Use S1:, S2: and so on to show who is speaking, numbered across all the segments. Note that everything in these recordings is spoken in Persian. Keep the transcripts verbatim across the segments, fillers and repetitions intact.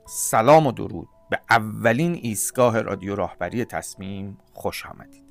S1: سلام و درود به اولین ایستگاه رادیو راهبری تصمیم. خوش آمدید.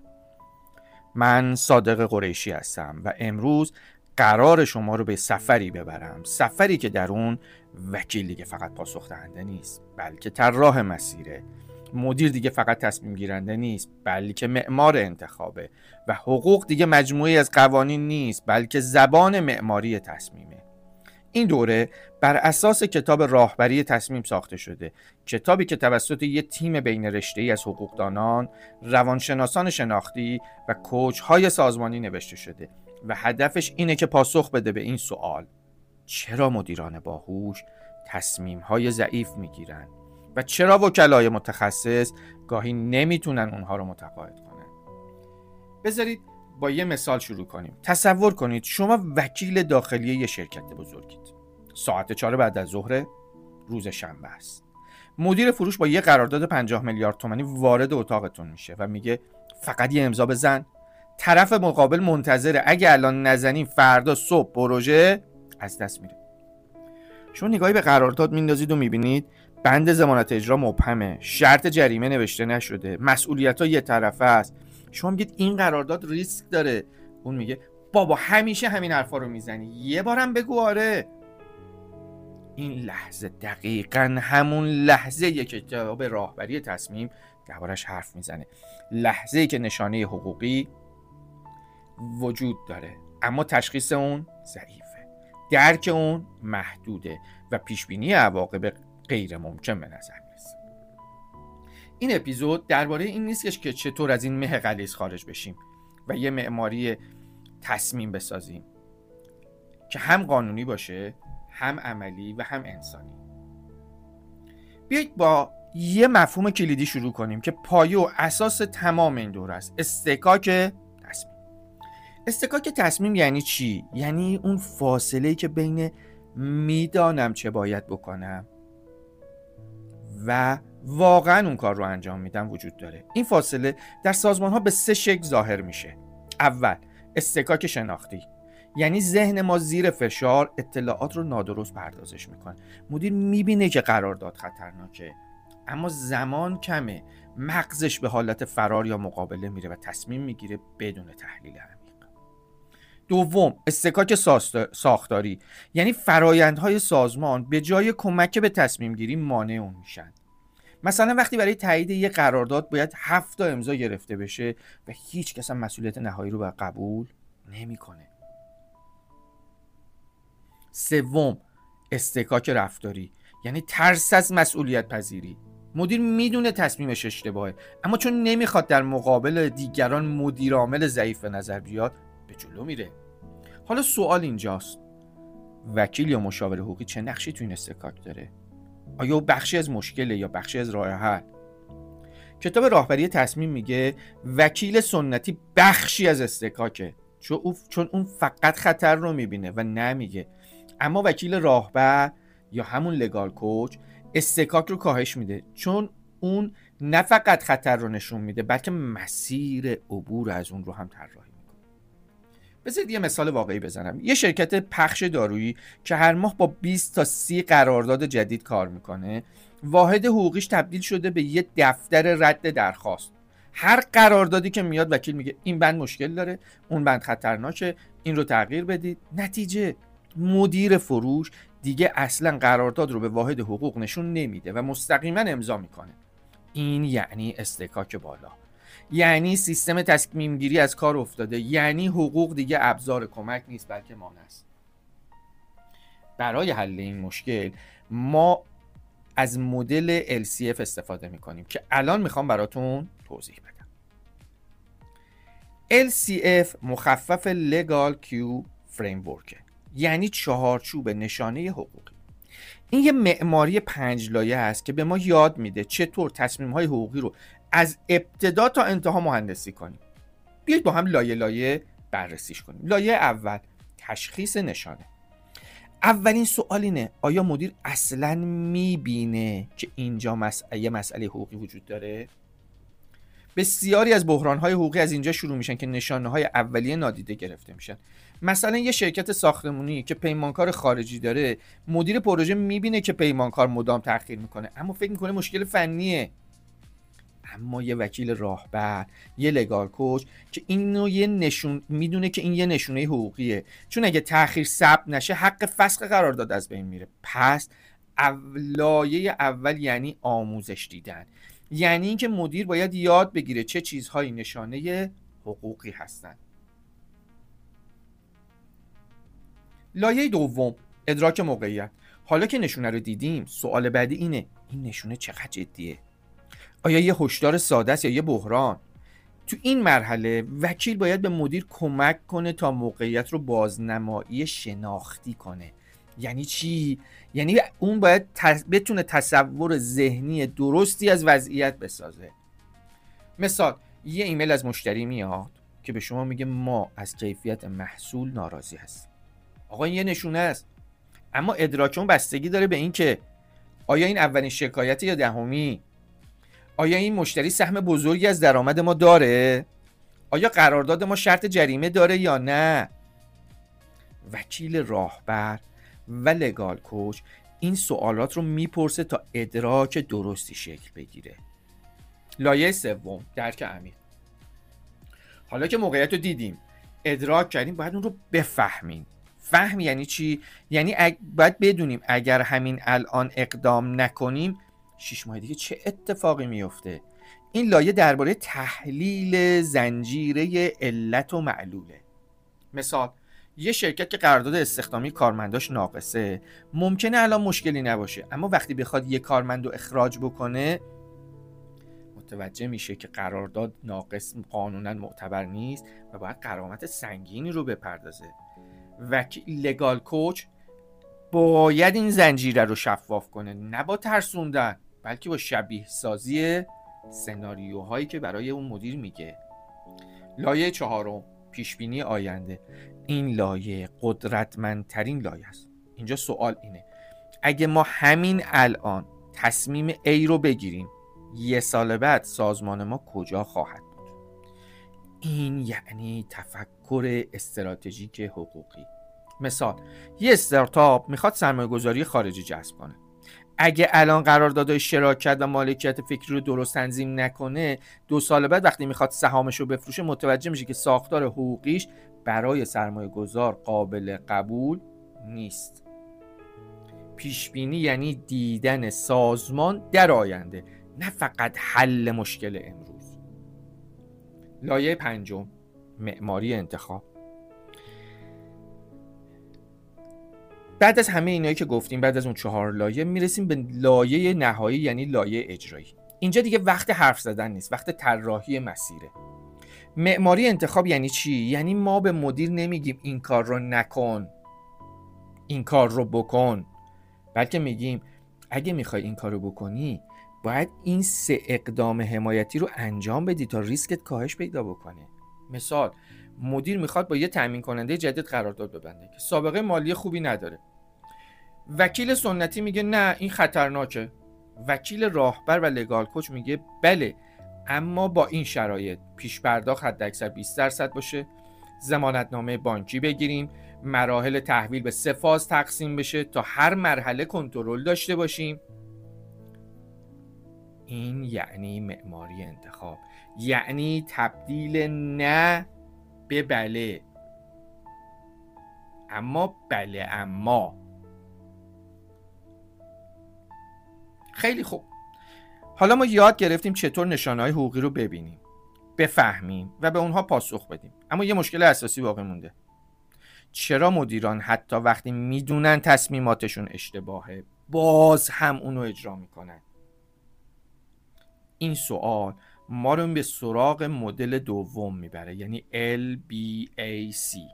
S1: من صادق قریشی هستم و امروز قرار شما رو به سفری ببرم، سفری که در اون وکیل دیگه فقط پاسخ دهنده نیست بلکه طراح مسیره، مدیر دیگه فقط تصمیم گیرنده نیست بلکه معمار انتخابه و حقوق دیگه مجموعی از قوانین نیست بلکه زبان معماری تصمیمه. این دوره بر اساس کتاب راهبری تصمیم ساخته شده، کتابی که توسط یک تیم بین رشته‌ای از حقوقدانان، روانشناسان شناختی و کوچ‌های سازمانی نوشته شده و هدفش اینه که پاسخ بده به این سوال: چرا مدیران باهوش تصمیم‌های ضعیف میگیرن و چرا وکلای متخصص گاهی نمیتونن اونها رو متقاعد کنن؟ بذارید با یه مثال شروع کنیم. تصور کنید شما وکیل داخلی یه شرکت بزرگید. ساعت چهار بعد از ظهر روز شنبه است. مدیر فروش با یه قرارداد پنجاه میلیارد تومانی وارد اتاقتون میشه و میگه فقط یه امضا بزن. طرف مقابل منتظره اگه الان نزنیم فردا صبح پروژه از دست میره. شما نگاهی به قرارداد میندازید و میبینید بند ضمانت اجرا مبهمه، شرط جریمه نوشته نشده، مسئولیت‌ها یه طرفه است. شما میگید این قرارداد ریسک داره. اون میگه بابا همیشه همین حرفا رو میزنی، یه بارم بگو آره. این لحظه دقیقاً همون لحظه یک کتاب راهبری تصمیم دربارش حرف میزنه. لحظه‌ای که نشانه حقوقی وجود داره اما تشخیص اون ضعیفه، درک اون محدوده و پیشبینی عواقب غیر ممکن به نظر میرسه. این اپیزود درباره این نیستش که چطور از این مه غلیظ خارج بشیم و یه معماری تصمیم بسازیم که هم قانونی باشه، هم عملی و هم انسانی. بیایید با یه مفهوم کلیدی شروع کنیم که پایه و اساس تمام این دوره است: استکاک تصمیم. استکاک تصمیم یعنی چی؟ یعنی اون فاصله‌ای که بین میدانم چه باید بکنم و واقعا اون کار رو انجام میدم وجود داره. این فاصله در سازمان ها به سه شکل ظاهر میشه. اول، استکاک شناختی، یعنی ذهن ما زیر فشار اطلاعات رو نادرست پردازش میکنه. مدیر میبینه که قرارداد خطرناکه اما زمان کمه، مغزش به حالت فرار یا مقابله میره و تصمیم میگیره بدون تحلیل عمیق. دوم، استکاک ساختاری، یعنی فرایندهای سازمان به جای کمک به تصمیم گیری مانع اون میشن. مثلا وقتی برای تایید یک قرارداد باید هفت تا امضا گرفته بشه و هیچ کس هم مسئولیت نهایی رو قبول نمیکنه. سوم، استکاک رفتاری، یعنی ترس از مسئولیت پذیری. مدیر میدونه تصمیمش اشتباهه اما چون نمیخواد در مقابل دیگران مدیر عامل ضعیف به نظر بیاد به جلو میره. حالا سوال اینجاست: وکیل یا مشاور حقوقی چه نقشی تو این استکاک داره؟ آیا بخشی از مشکله یا بخشی از راه حل؟ کتاب راهبری تصمیم میگه وکیل سنتی بخشی از استکاکه، چون اون فقط خطر رو میبینه و نمیگه. اما وکیل راهبر یا همون لگال کوچ استکاک رو کاهش میده، چون اون نه فقط خطر رو نشون میده بلکه مسیر عبور از اون رو هم طراحی میکنه. بذارید یه مثال واقعی بزنم. یه شرکت پخش دارویی که هر ماه با بیست تا سی قرارداد جدید کار میکنه، واحد حقوقیش تبدیل شده به یه دفتر رد درخواست. هر قراردادی که میاد وکیل میگه این بند مشکل داره، اون بند خطرناکه، این رو تغییر بدید. نتیجه، مدیر فروش دیگه اصلا قرارداد رو به واحد حقوق نشون نمیده و مستقیما امضا میکنه. این یعنی استکاک بالا، یعنی سیستم تصمیم گیری از کار افتاده، یعنی حقوق دیگه ابزار کمک نیست بلکه مانع است. برای حل این مشکل ما از مدل ال سی اف استفاده میکنیم که الان میخوام براتون توضیح بدم. ال سی اف مخفف Legal Q Framework، یعنی چهارچوب نشانه حقوقی. این یه معماری پنج لایه است که به ما یاد میده چطور تصمیم‌های حقوقی رو از ابتدا تا انتها مهندسی کنیم. بیایید با هم لایه لایه بررسیش کنیم. لایه اول، تشخیص نشانه. اولین سوال اینه: آیا مدیر اصلاً میبینه که اینجا مسئله مسئله حقوقی وجود داره؟ بسیاری از بحران‌های حقوقی از اینجا شروع میشن که نشانه‌های اولیه نادیده گرفته میشن. مثلا یه شرکت ساختمانی که پیمانکار خارجی داره، مدیر پروژه میبینه که پیمانکار مدام تأخیر میکنه اما فکر میکنه مشکل فنیه. اما یه وکیل راهبر، یه لگال کوچ که اینو یه نشون میدونه که این یه نشونه حقوقیه، چون اگه تأخیر ثبت نشه حق فسخ قرارداد از بین میره. پس لایه اول یعنی آموزش دیدن، یعنی اینکه مدیر باید یاد بگیره چه چیزهایی نشانه حقوقی هستن. لایه دوم، ادراک موقعیت. حالا که نشونه رو دیدیم، سوال بعدی اینه این نشونه چقدر جدیه؟ آیا یه هشدار ساده است یا یه بحران؟ تو این مرحله وکیل باید به مدیر کمک کنه تا موقعیت رو بازنمایی شناختی کنه. یعنی چی؟ یعنی اون باید تص... بتونه تصور ذهنی درستی از وضعیت بسازه. مثال، یه ایمیل از مشتری میاد که به شما میگه ما از کیفیت محصول ناراضی هستیم. آقا این یه نشونه است، اما ادراک اون بستگی داره به این که آیا این اولین شکایت یا دهمی؟ آیا این مشتری سهم بزرگی از درآمد ما داره؟ آیا قرارداد ما شرط جریمه داره یا نه؟ وکیل راهبر و لگال کوچ این سوالات رو میپرسه تا ادراک درستی شکل بگیره. لایه سوم، درک عمیق. حالا که موقعیت رو دیدیم، ادراک کردیم، باید اون رو بفهمیم. فهم یعنی چی؟ یعنی اگ... باید بدونیم اگر همین الان اقدام نکنیم شش ماه دیگه چه اتفاقی میفته. این لایه درباره تحلیل زنجیره علت و معلوله. مثال، یه شرکت که قرارداد استخدامی کارمنداش ناقصه، ممکنه الان مشکلی نباشه، اما وقتی بخواد یه کارمند رو اخراج بکنه متوجه میشه که قرارداد ناقص قانونا معتبر نیست و باید غرامت سنگینی رو بپردازه. وکیل لگال کوچ باید این زنجیره رو شفاف کنه، نه با ترسوندن بلکه با شبیه سازی سناریوهایی که برای اون مدیر میگه. لایه چهارم، پیشبینی آینده. این لایه قدرتمندترین لایه است. اینجا سوال اینه اگه ما همین الان تصمیم A رو بگیریم، یه سال بعد سازمان ما کجا خواهد بود؟ این یعنی تفکر استراتژیک حقوقی. مثال، یه استارتاپ میخواد سرمایه‌گذاری خارجی جذب کنه. اگه الان قراردادهای شراکت و مالکیت فکری رو درست تنظیم نکنه، دو سال بعد وقتی میخواد سهامش رو بفروشه متوجه میشه که ساختار حقوقیش برای سرمایه‌گذار قابل قبول نیست. پیشبینی یعنی دیدن سازمان در آینده، نه فقط حل مشکل امروز. لایه پنجم، معماری انتخاب. بعد از همه اینایی که گفتیم، بعد از اون چهار لایه میرسیم به لایه نهایی یعنی لایه اجرایی. اینجا دیگه وقت حرف زدن نیست، وقت طراحی مسیره. معماری انتخاب یعنی چی؟ یعنی ما به مدیر نمیگیم این کار رو نکن، این کار رو بکن، بلکه میگیم اگه میخوای این کار رو بکنی باید این سه اقدام حمایتی رو انجام بدی تا ریسکت کاهش پیدا بکنه. مثال، مدیر میخواد با یه تامین کننده جدید قرارداد ببنده که سابقه مالی خوبی نداره. وکیل سنتی میگه نه این خطرناکه. وکیل راهبر و لگال کوچ میگه بله، اما با این شرایط: پیش پرداخت حداکثر بیست درصد باشه، ضمانتنامه بانکی بگیریم، مراحل تحویل به سه فاز تقسیم بشه تا هر مرحله کنترل داشته باشیم. این یعنی معماری انتخاب، یعنی تبدیل نه به بله، اما بله اما. خیلی خوب، حالا ما یاد گرفتیم چطور نشانه‌های حقوقی رو ببینیم، بفهمیم و به اونها پاسخ بدیم. اما یه مشکل اساسی باقی مونده. چرا مدیران حتی وقتی میدونن تصمیماتشون اشتباهه باز هم اونو اجرا میکنن؟ این سوال ما رو به سراغ مدل دوم میبره، یعنی ال بی ای سی،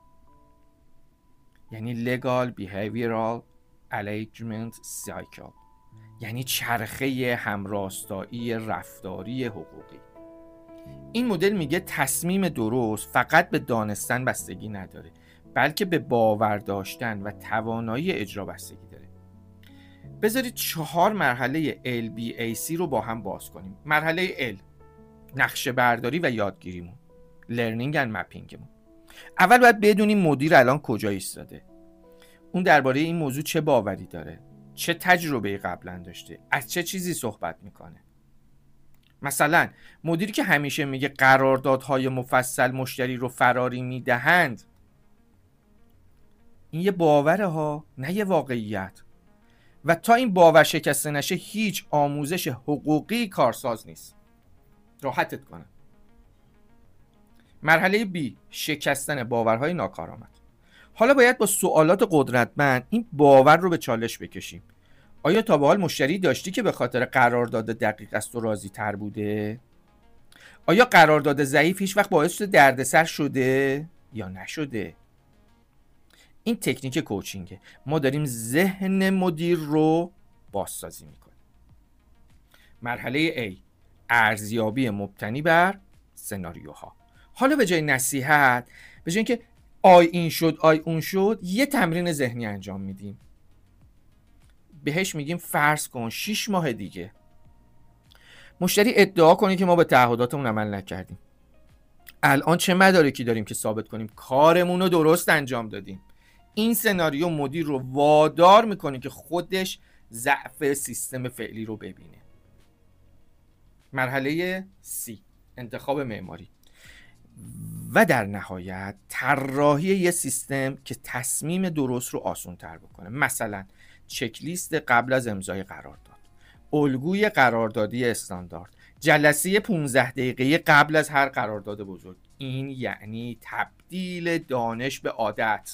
S1: یعنی Legal Behavioral Alignment Cycle، یعنی چرخه همراستایی رفتاری حقوقی. این مدل میگه تصمیم درست فقط به دانستن بستگی نداره، بلکه به باور داشتن و توانایی اجرا بستگی داره. بذارید چهار مرحله ال بی ای سی رو با هم باز کنیم. مرحله L، نقشه برداری و یادگیریمون، لرنینگ اند مپینگمون. اول باید بدونیم مدیر الان کجا ایستاده، اون درباره این موضوع چه باوری داره، چه تجربه قبلا داشته، از چه چیزی صحبت میکنه. مثلا مدیری که همیشه میگه قراردادهای مفصل مشتری رو فراری میدهند، این یه باوره ها، نه یه واقعیت. و تا این باور شکسته نشه هیچ آموزش حقوقی کارساز نیست. راحتت کنم. مرحله بی، شکستن باورهای ناکارآمد. حالا باید با سوالات قدرتمند این باور رو به چالش بکشیم. آیا تا به حال مشتری داشتی که به خاطر قرارداد دقیق است و راضی تر بوده؟ آیا قرارداد ضعیف هیچ وقت باعث دردسر شده یا نشده؟ این تکنیک کوچینگه. ما داریم ذهن مدیر رو بازسازی میکنیم. مرحله A، ارزیابی مبتنی بر سناریوها. حالا به جای نصیحت، به جای اینکه آی این شد آی اون شد، یه تمرین ذهنی انجام میدیم. بهش میگیم فرض کن شش ماه دیگه مشتری ادعا کنه که ما به تعهداتمون عمل نکردیم. الان چه مدارکی داریم که ثابت کنیم کارمون رو درست انجام دادیم؟ این سناریو مدیر رو وادار میکنه که خودش ضعف سیستم فعلی رو ببینه. مرحله C، انتخاب معماری. و در نهایت طراحی یه سیستم که تصمیم درست رو آسان تر بکنه. مثلا چکلیست قبل از امضای قرارداد، الگوی قراردادی استاندارد، جلسه پانزده دقیقه قبل از هر قرارداد بزرگ. این یعنی تبدیل دانش به عادت.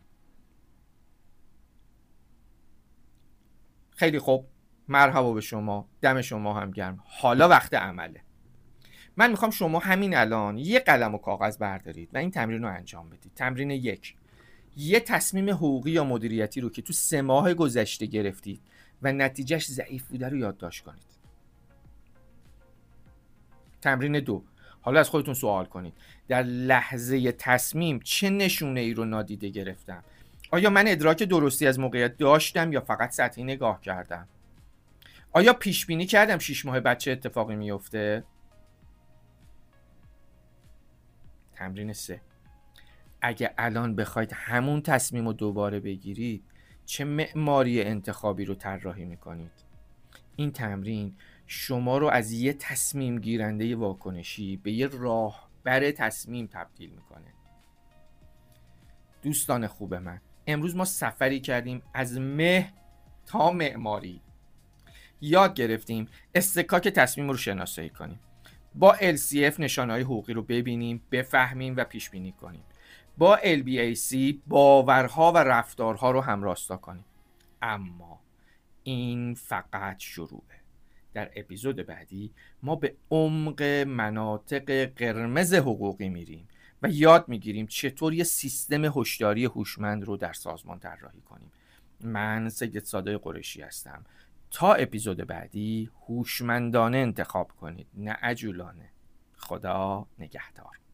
S1: خیلی خوب، مرحبا به شما، دم شما هم گرم. حالا وقت عمله. من میخوام شما همین الان یه قلم و کاغذ بردارید و این تمرین رو انجام بدید. تمرین یک، یه تصمیم حقوقی یا مدیریتی رو که تو سه ماه گذشته گرفتید و نتیجهش ضعیف بوده رو یادداشت کنید. تمرین دو، حالا از خودتون سوال کنید در لحظه تصمیم چه نشونه ای رو نادیده گرفتم؟ آیا من ادراک درستی از موقعیت داشتم یا فقط سطحی نگاه کردم؟ آیا پیش بینی کردم شش ماه بعد چه اتفاقی میفته؟ تمرین سه، اگه الان بخواید همون تصمیم رو دوباره بگیرید چه معماری انتخابی رو طراحی میکنید؟ این تمرین شما رو از یه تصمیم گیرنده واکنشی به یه راهبر تصمیم تبدیل میکنه. دوستان خوب من، امروز ما سفری کردیم از مه تا معماری. یاد گرفتیم استکاک تصمیم رو شناسایی کنیم. با ال سی اف نشانه‌های حقوقی رو ببینیم، بفهمیم و پیش بینی کنیم. با ال بی ای سی باورها و رفتارها رو هم راستا کنیم. اما این فقط شروعه. در اپیزود بعدی ما به عمق مناطق قرمز حقوقی میریم و یاد میگیریم چطور یه سیستم هوشداری هوشمند رو در سازمان طراحی کنیم. من سید صادق قریشی هستم. تا اپیزود بعدی هوشمندانه انتخاب کنید، نه عجولانه. خدا نگهدار.